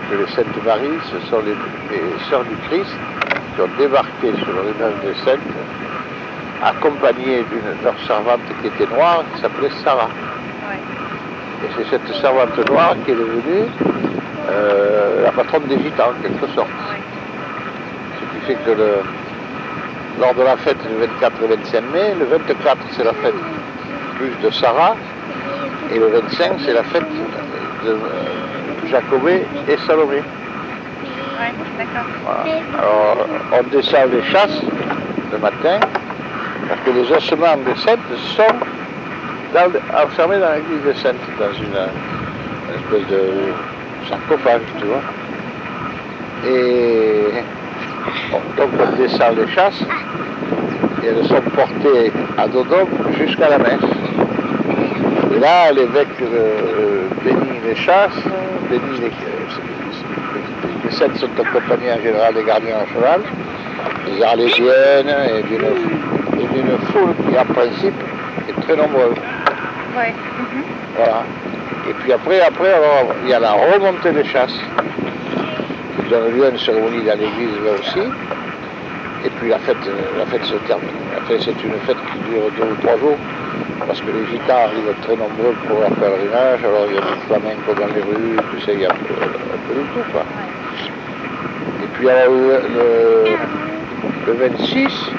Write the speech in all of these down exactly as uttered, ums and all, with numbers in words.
que les Saintes Maries, ce sont les, les sœurs du Christ qui ont débarqué sur le rivage des Saintes, accompagnées d'une de leurs servantes qui était noire, qui s'appelait Sarah. Ouais. Et c'est cette servante noire qui est devenue euh, la patronne des Gitans, en quelque sorte. Ouais. Ce qui fait que le, lors de la fête du vingt-quatre et vingt-cinq mai, le vingt-quatre c'est la fête plus de Sarah, et le vingt-cinq c'est la fête de euh, Jacobé et Salomé. Ouais, d'accord. Voilà. Alors on descend les chasses le matin, parce que les ossements des Saintes sont dans, enfermés dans l'église des Saintes, dans une, une espèce de sarcophage, tu vois. Et donc on descend les chasses, et elles sont portées à Dodome jusqu'à la messe. Et là, l'évêque euh, bénit les chasses, bénit les, les Saintes sont accompagnés en général des gardiens à cheval, des arlésiennes et d'une, et d'une foule qui, en principe, est très nombreuse. Ouais. Mm-hmm. Voilà. Et puis après, après alors, il y a la remontée des chasses, qui donne lieu à une cérémonie dans l'église là aussi. Et puis la fête, la fête se termine. La fête, c'est une fête qui dure deux ou trois jours, parce que les gitans arrivent très nombreux pour leur pèlerinage, alors il y a du flamenco dans les rues, tu sais, il y a un peu, un peu de tout, quoi. Et puis alors, le, le, le vingt-six,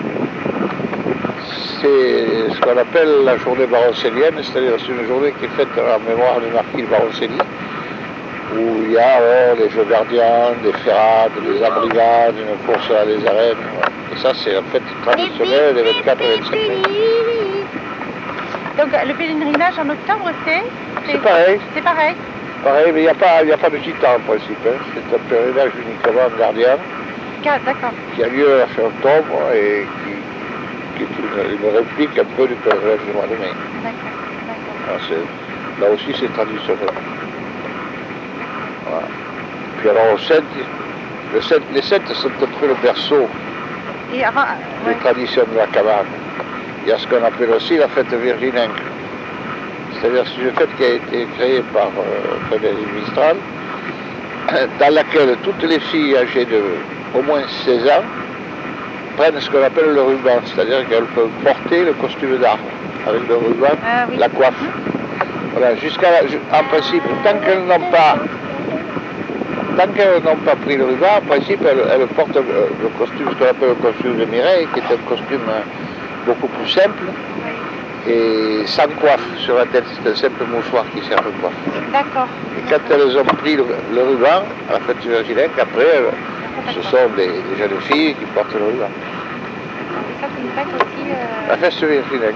c'est ce qu'on appelle la journée baroncellienne, c'est-à-dire c'est une journée qui est faite en mémoire du marquis de Baroncelli, où il y a alors les jeux gardiens, des ferrades, des abrivades, une course à les arènes. Voilà. Et ça, c'est la fête traditionnelle des vingt-quatre et vingt-cinq mai. Donc le pèlerinage en octobre, c'est C'est pareil. C'est pareil. Pareil, mais il n'y a pas, il y a pas de gitan en principe. Hein. C'est un pèlerinage uniquement gardien. D'accord. Qui a lieu à fin octobre et qui, qui est une, une réplique un peu du pèlerinage du mois de mai. D'accord. D'accord. Là aussi, c'est traditionnel. Voilà. Puis alors, au Saintes, le Saintes, les Saintes sont un peu le berceau Et avant, des ouais. traditions de la Camargue. Il y a ce qu'on appelle aussi la fête virginenque. C'est-à-dire c'est une fête qui a été créée par euh, Frédéric Mistral, dans laquelle toutes les filles âgées de au moins seize ans prennent ce qu'on appelle le ruban, c'est-à-dire qu'elles peuvent porter le costume d'arbre avec le ruban, ah, oui. la coiffe. Voilà, jusqu'à la, en principe, tant qu'elles n'ont pas tant qu'elles n'ont pas pris le ruban, en principe, elles, elles portent le, le costume, ce qu'on appelle le costume de Mireille, qui est un costume beaucoup plus simple et sans coiffe sur la tête, c'est un simple mouchoir qui sert de coiffe. D'accord. Et quand elles ont pris le, le ruban, à la fête virginenque, après, elles, ce sont des, des jeunes filles qui portent le ruban. Et ça, c'est une fête aussi... Euh... La fête virginenque.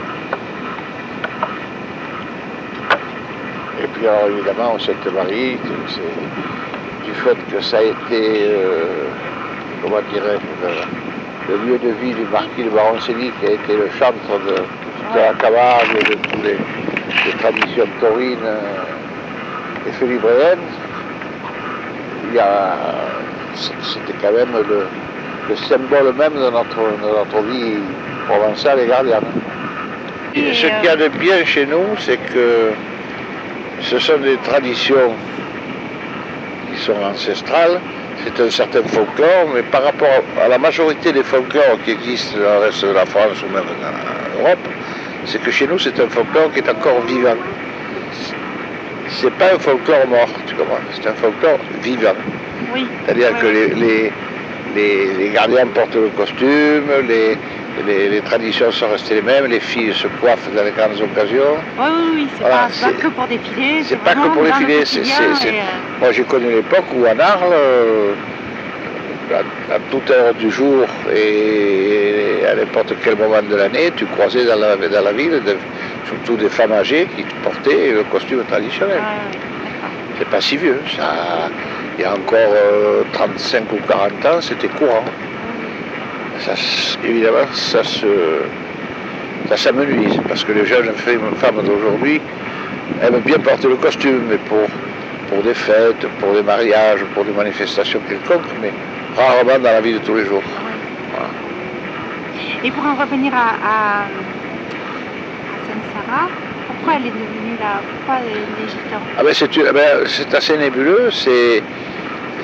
Et puis alors évidemment, au Sainte-Marie, c'est du fait que ça a été, euh, comment dirais-je, le, le lieu de vie du marquis de Baroncelli, qui a été le chantre de, de la Camargue et de toutes les, les traditions taurines euh, et félibréennes. Il y a, c'était quand même le, le symbole même de notre, de notre vie provençale et gardienne. Et ce qu'il y a de bien chez nous, c'est que ce sont des traditions qui sont ancestrales, c'est un certain folklore, mais par rapport à la majorité des folklores qui existent dans le reste de la France ou même en Europe, c'est que chez nous c'est un folklore qui est encore vivant. C'est pas un folklore mort, tu comprends, c'est un folklore vivant. Oui. C'est-à-dire oui, que oui. Les, les, les, les gardiens portent le costume, les, les, les traditions sont restées les mêmes, les filles se coiffent dans les grandes occasions. Oui, oui, oui, c'est Voilà, pas, c'est- pas que pour défiler. C'est pas que pour les filets, c'est, c'est, c'est- Et, euh, moi j'ai connu l'époque où à Arles, euh, à, à toute heure du jour et à n'importe quel moment de l'année, tu croisais dans la, dans la ville de- surtout des femmes âgées qui portaient le costume traditionnel. ouais, d'accord. C'est pas si vieux, ça, il y a encore euh, trente-cinq ou quarante ans, c'était courant. Ça, s- évidemment, ça se, ça s'amenuise, parce que les jeunes femmes d'aujourd'hui aiment bien porter le costume, mais pour, pour des fêtes, pour des mariages, pour des manifestations quelconques, mais rarement dans la vie de tous les jours. Voilà. Et pour en revenir à, à, à Sainte-Sarah, pourquoi elle est devenue là? Pourquoi les, les gitans? Ah ben c'est, une- ben, c'est assez nébuleux, c'est,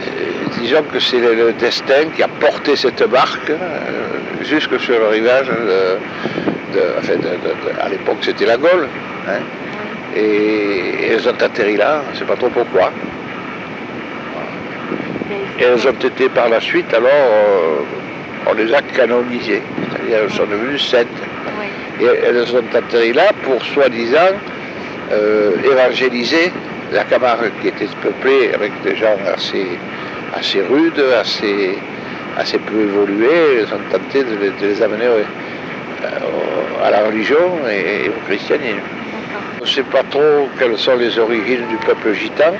disons que c'est le, le destin qui a porté cette barque euh, jusque sur le rivage. De, de, enfin, de, de, de, à l'époque, c'était la Gaule. Hein, et, et elles ont atterri là, on ne sait pas trop pourquoi. Et elles ont été par la suite, alors, euh, on les a canonisées. C'est-à-dire elles sont devenues saintes. Et elles ont atterri là pour, soi-disant, euh, évangéliser la Camargue, qui était peuplée avec des gens assez, assez rudes, assez, assez peu évolués. Elles ont tenté de les, de les amener euh, à la religion et, et au christianisme. On ne sait pas trop quelles sont les origines du peuple gitan.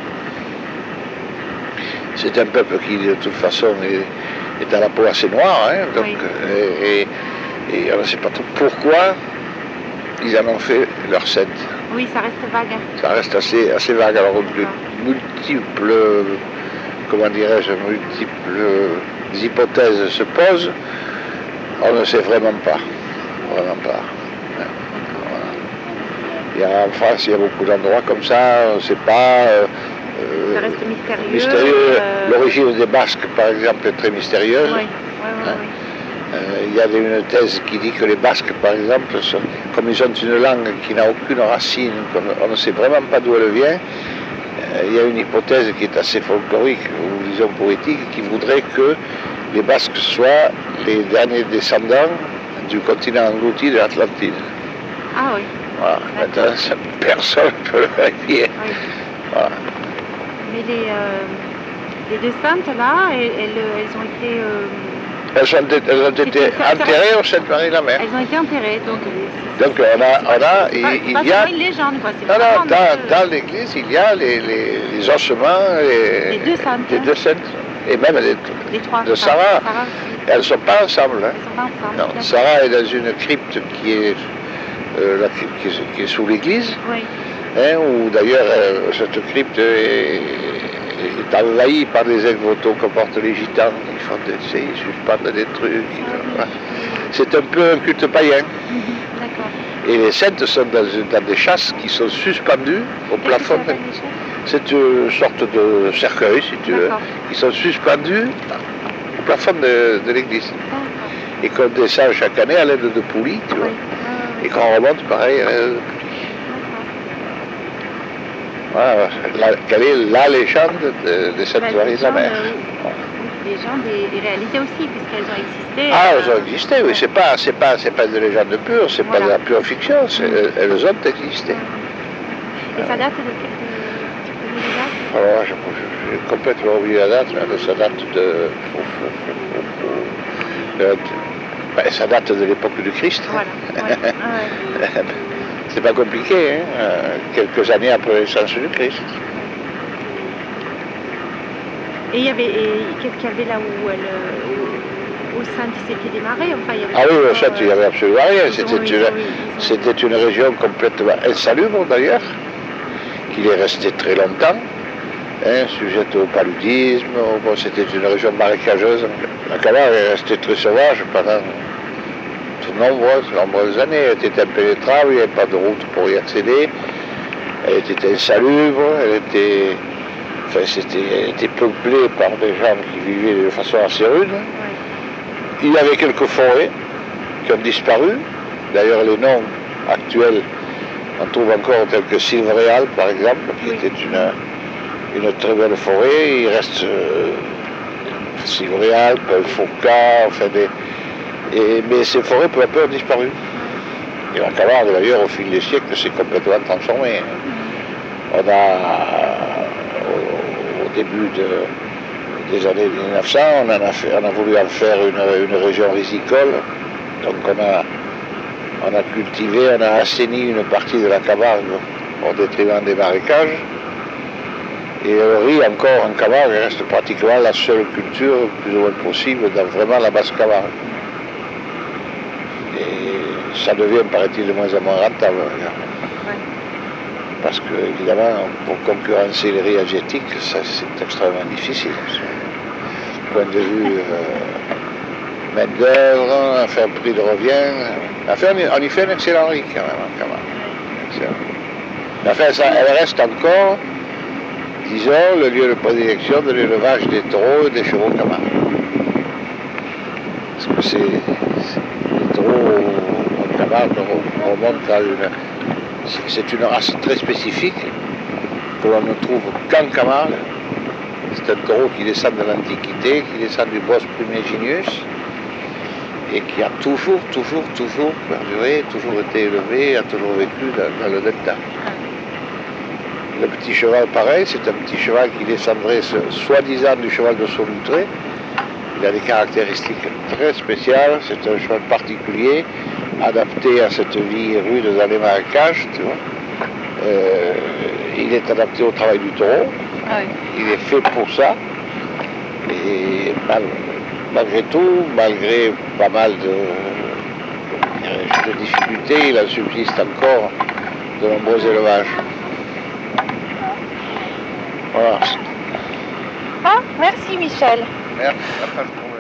C'est un peuple qui, de toute façon, est, est à la peau assez noire. Hein, donc, oui. et, et, et on ne sait pas trop pourquoi ils en ont fait leur sainte. Oui, ça reste vague. Ça reste assez, assez vague. Alors, de multiples, comment dirais-je, multiples hypothèses se posent. On ne sait vraiment pas. Vraiment pas. Voilà. Il y a, en France, il y a beaucoup d'endroits comme ça, on ne sait pas. Euh, ça reste mystérieux. mystérieux. Euh... L'origine des Basques, par exemple, est très mystérieuse. Oui, oui, oui. Hein. oui. Euh, il y a une thèse qui dit que les Basques, par exemple, sont, comme ils ont une langue qui n'a aucune racine, on ne sait vraiment pas d'où elle vient, euh, il y a une hypothèse qui est assez folklorique, ou disons poétique, qui voudrait que les Basques soient les derniers descendants du continent englouti de l'Atlantide. Ah oui. Voilà. Maintenant, ça, personne ne peut le vérifier. Oui. Voilà. Mais les, euh, les descentes, là, elles, elles, elles ont été... Euh... Elles, sont, elles ont été enterrées au Sainte-Marie-la-Mer. Elles ont été enterrées, donc... Donc on a... On a il, pas, il pas y a... une légende, quoi. Non, non, dans, dans l'église, il y a les, les, les ossements... Les, les deux saintes. Les deux saintes. Et même les, les trois. de Sarah. Sarah elles ne sont pas ensemble. Hein. Elles sont pas ensemble. Non, Sarah est dans une crypte qui est, euh, la crypte qui est, qui est sous l'église. Oui. Hein, où d'ailleurs, euh, cette crypte est... est envahi par des ex-voto que portent les gitans. Ils font des, ils suspendent des trucs. Ah, c'est un peu un culte païen. Mm-hmm, d'accord. Et les saintes sont dans, dans des chasses qui sont suspendues au plafond. C'est une sorte de cercueil, si tu veux, qui sont suspendus au plafond de, de l'église. Et qu'on descend chaque année à l'aide de poulies, tu vois. Oui. Et qu'on remonte pareil à l'aide de poulies. Voilà, la, quelle est la légende de, de Sainte-Marie-de-la-Mer. Des gens, des, des réalités aussi, puisqu'elles ont existé. Ah, elles ont existé, oui. C'est pas, c'est pas, c'est pas de légende pure, c'est voilà. Pas de la pure fiction, elles ont existé. Et ça date de quelle date? Alors, j'ai complètement oublié la date, mais ça date de... de ben, ça date de l'époque du Christ. Voilà. Ouais. Ah ouais. C'est pas compliqué, hein, quelques années après la naissance du Christ. Et il y avait, qu'est-ce qu'il y avait là où elle, où, au sein qui s'était démarré, enfin, il y avait... Ah oui, au sein, il n'y avait absolument rien. C'était une, c'était une région complètement insalubre d'ailleurs, qu'il est resté très longtemps, hein, sujette au paludisme. Bon, c'était une région marécageuse. La Camargue est restée très sauvage pendant de nombreuses, nombreuses années. Elle était impénétrable, il n'y avait pas de route pour y accéder. Elle était insalubre, elle était, enfin, c'était, elle était peuplée par des gens qui vivaient de façon assez rude. Il y avait quelques forêts qui ont disparu. D'ailleurs, les noms actuels, on trouve encore tels que Silveréal, par exemple, qui oui. était une, une très belle forêt. Il reste euh, Silveréal, Paul Foucault, enfin des... Et, mais ces forêts peu à peu ont disparu. Et la Camargue, d'ailleurs, au fil des siècles, s'est complètement transformée. On a, au, au début de, des années mille neuf cents, on, en a, fait, on a voulu en faire une, une région risicole. Donc on a, on a cultivé, on a assaini une partie de la Camargue au détriment des marécages. Et le riz, encore en Camargue, reste pratiquement la seule culture, plus ou moins possible, dans vraiment la basse Camargue. Et ça devient, paraît-il, de moins en moins rentable. Ouais. Parce que, évidemment, pour concurrencer les riz asiatiques, ça, c'est extrêmement difficile. Du point de vue euh, main-d'œuvre, enfin, prix de revient. Enfin, on y fait un excellent riz, quand même, en Camargue. Excellent. Enfin, ça, elle reste encore disons, le lieu de prédilection de l'élevage des taureaux et des chevaux Camargue. Parce que c'est, c'est les taureaux en Camargue remontent à une... C'est une race très spécifique que l'on ne trouve qu'en Camargue. C'est un taureau qui descend de l'Antiquité, qui descend du Bos Primigenius et qui a toujours, toujours, toujours perduré, toujours été élevé, a toujours vécu dans, dans le delta. Le petit cheval, pareil, c'est un petit cheval qui descendrait soi-disant du cheval de Solutré. Il a des caractéristiques très spéciales, c'est un cheval particulier, adapté à cette vie rude dans les marécages, tu vois. Euh, il est adapté au travail du taureau, ah oui. Il est fait pour ça, et mal, malgré tout, malgré pas mal de, de difficultés, il en subsiste encore de nombreux élevages. Voilà. Ah, merci Michel. Merci.